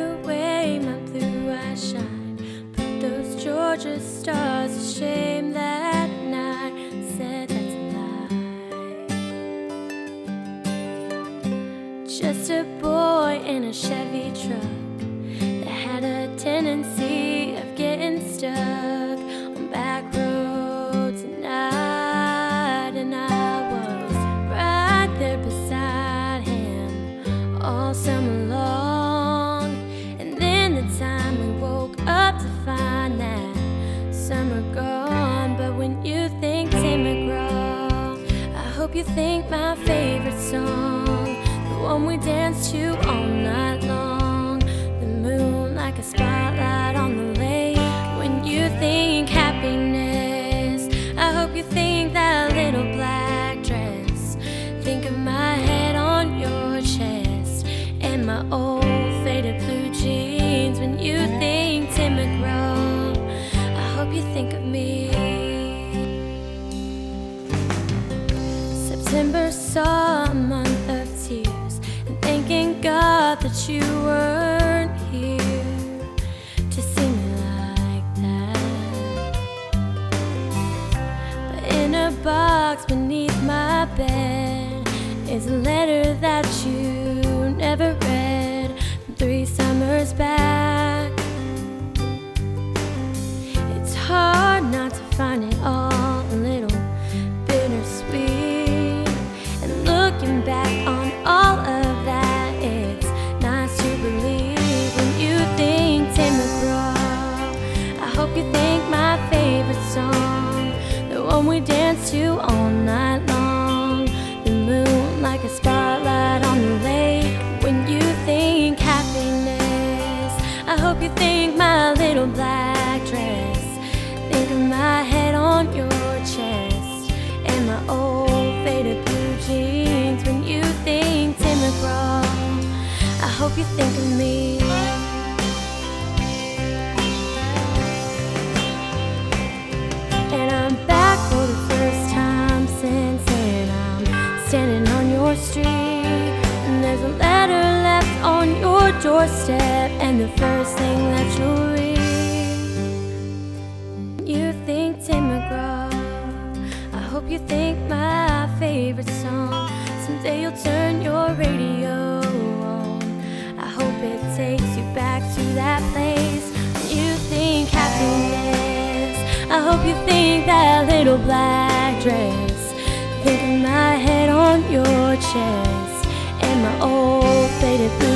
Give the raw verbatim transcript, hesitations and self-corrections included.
the way my blue eyes shine. Put those Georgia stars to shame that night. Said that's a lie. Just a boy in a Chevy truck that had a tendency of getting stuck on back roads at night, and I was right there beside him all summer long. And then the time we woke up to find that summer gone. But when you think Tim McGraw, I hope you think my favorite song, the one we danced to all night long, the moon like a spotlight on the lake. When you think happiness, I hope you think that little black dress. Think of my head on your chest and my old faded blue jeans. When you think Tim McGraw, I hope you think of me. September saw a month of tears, and thanking God that you weren't here to see me like that. But in a box beneath my bed is a letter that you never read from three summers back. It's hard not to find it all a little bittersweet, and looking back on all of that, it's nice to believe. When you think Tim McGraw, I hope you think my favorite song, the one we danced to all night long, the moon like a spotlight on the lake. When you think happiness, I hope you think my little black dress. Think of my head on your chest and my old faded blue jeans. When you think Tim McGraw, I hope you think of me. And I'm back for the first time since then. I'm standing on your street, and there's a letter left on your doorstep, and the first thing that you'll read. You think Tim McGraw, I hope you think my favorite song. Someday you'll turn your radio on, I hope it takes you back to that place. When you think happiness, I hope you think that little black dress. Think of my head on your chest and my old faded blue